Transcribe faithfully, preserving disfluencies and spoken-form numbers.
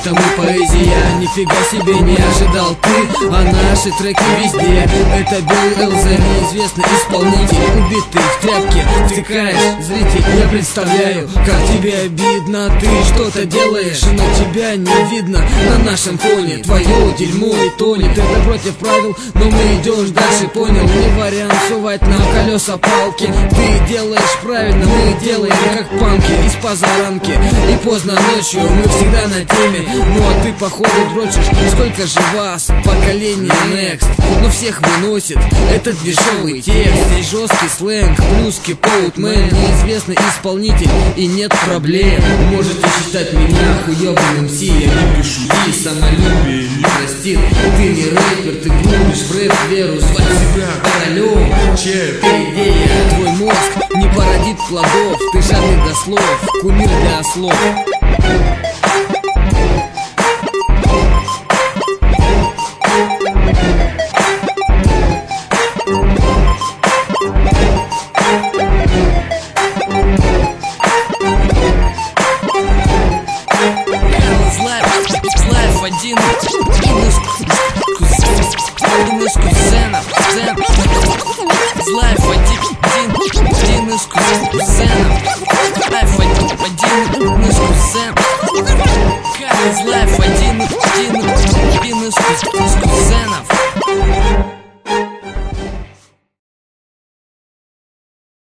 это мы поэзия. Нифига себе не ожидал ты, а наши треки везде. Это Белый эл зэ, неизвестный исполнитель, убитый в тряпке. Втыкаешь, зритель, я представляю, как тебе обидно. Ты что-то делаешь, но тебя не видно на нашем фоне. Твое дерьмо и тонет, это против правил, но мы идешь дальше, понял? Не вариант сувать на колеса палки. Ты делаешь правильно, мы делаем как панки из позаранки. И поздно ночью мы всегда на теме. Ну а ты походу дрочишь, сколько же вас, поколение Next. Но всех выносит этот дешевый текст. Здесь жесткий сленг, плюски, поутмен, неизвестный исполнитель и нет проблем. Можете считать меня хуёвым эм си, я не пишу и самолюбие не простит. Ты не рэпер, ты грубишь в рэп веру, звать себя королем. Че, идея, твой мозг не породит плодов. Ты жадный до слов, кумир для ослов. Один из кузенов, один из кузенов.